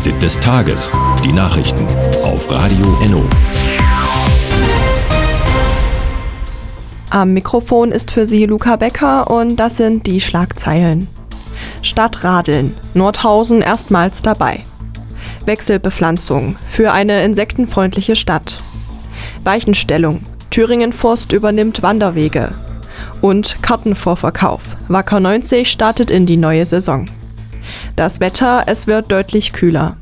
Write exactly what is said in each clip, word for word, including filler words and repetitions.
Fazit des Tages. Die Nachrichten auf Radio Enno. Am Mikrofon ist für Sie Luca Becker und das sind die Schlagzeilen. Stadtradeln. Nordhausen erstmals dabei. Wechselbepflanzung für eine insektenfreundliche Stadt. Weichenstellung. Thüringen Forst übernimmt Wanderwege. Und Kartenvorverkauf. Wacker neunzig startet in die neue Saison. Das Wetter, es wird deutlich kühler.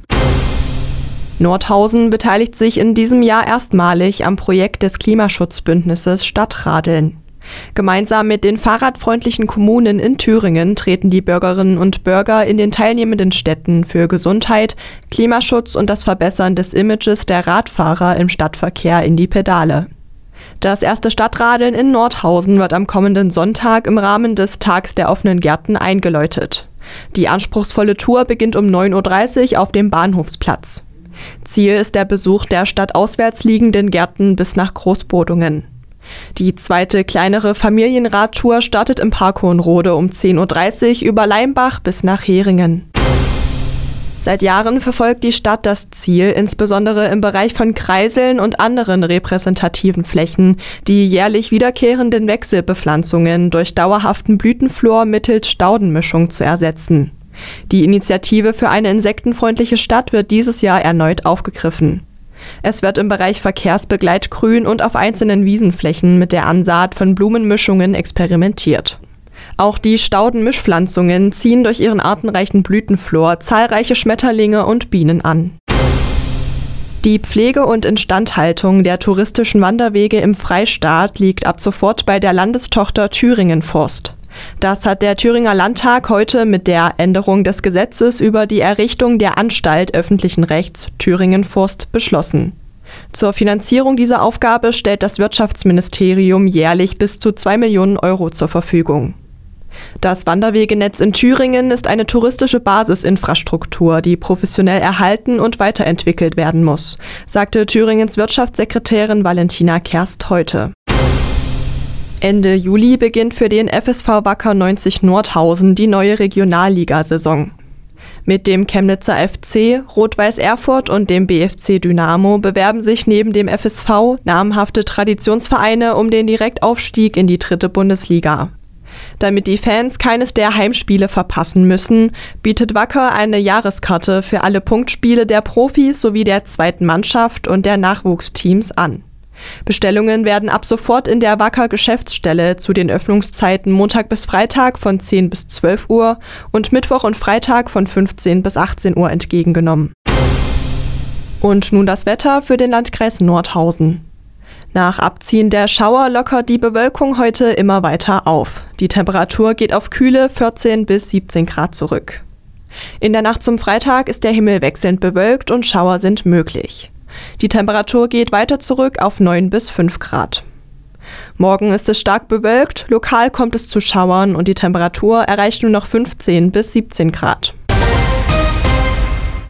Nordhausen beteiligt sich in diesem Jahr erstmalig am Projekt des Klimaschutzbündnisses Stadtradeln. Gemeinsam mit den fahrradfreundlichen Kommunen in Thüringen treten die Bürgerinnen und Bürger in den teilnehmenden Städten für Gesundheit, Klimaschutz und das Verbessern des Images der Radfahrer im Stadtverkehr in die Pedale. Das erste Stadtradeln in Nordhausen wird am kommenden Sonntag im Rahmen des Tags der offenen Gärten eingeläutet. Die anspruchsvolle Tour beginnt um neun Uhr dreißig auf dem Bahnhofsplatz. Ziel ist der Besuch der stadtauswärts liegenden Gärten bis nach Großbodungen. Die zweite, kleinere Familienradtour startet im Park Hohenrode um zehn Uhr dreißig über Leimbach bis nach Heringen. Seit Jahren verfolgt die Stadt das Ziel, insbesondere im Bereich von Kreiseln und anderen repräsentativen Flächen, die jährlich wiederkehrenden Wechselbepflanzungen durch dauerhaften Blütenflor mittels Staudenmischung zu ersetzen. Die Initiative für eine insektenfreundliche Stadt wird dieses Jahr erneut aufgegriffen. Es wird im Bereich Verkehrsbegleitgrün und auf einzelnen Wiesenflächen mit der Ansaat von Blumenmischungen experimentiert. Auch die Staudenmischpflanzungen ziehen durch ihren artenreichen Blütenflor zahlreiche Schmetterlinge und Bienen an. Die Pflege und Instandhaltung der touristischen Wanderwege im Freistaat liegt ab sofort bei der Landestochter Thüringen Forst. Das hat der Thüringer Landtag heute mit der Änderung des Gesetzes über die Errichtung der Anstalt öffentlichen Rechts Thüringen Forst beschlossen. Zur Finanzierung dieser Aufgabe stellt das Wirtschaftsministerium jährlich bis zu zwei Millionen Euro zur Verfügung. Das Wanderwegenetz in Thüringen ist eine touristische Basisinfrastruktur, die professionell erhalten und weiterentwickelt werden muss, sagte Thüringens Wirtschaftssekretärin Valentina Kerst heute. Ende Juli beginnt für den F S V Wacker neunzig Nordhausen die neue Regionalligasaison. Mit dem Chemnitzer F C, Rot-Weiß Erfurt und dem B F C Dynamo bewerben sich neben dem F S V namhafte Traditionsvereine um den Direktaufstieg in die dritte Bundesliga. Damit die Fans keines der Heimspiele verpassen müssen, bietet Wacker eine Jahreskarte für alle Punktspiele der Profis sowie der zweiten Mannschaft und der Nachwuchsteams an. Bestellungen werden ab sofort in der Wacker Geschäftsstelle zu den Öffnungszeiten Montag bis Freitag von zehn bis zwölf Uhr und Mittwoch und Freitag von fünfzehn bis achtzehn Uhr entgegengenommen. Und nun das Wetter für den Landkreis Nordhausen. Nach Abziehen der Schauer lockert die Bewölkung heute immer weiter auf. Die Temperatur geht auf kühle vierzehn bis siebzehn Grad zurück. In der Nacht zum Freitag ist der Himmel wechselnd bewölkt und Schauer sind möglich. Die Temperatur geht weiter zurück auf neun bis fünf Grad. Morgen ist es stark bewölkt, lokal kommt es zu Schauern und die Temperatur erreicht nur noch fünfzehn bis siebzehn Grad.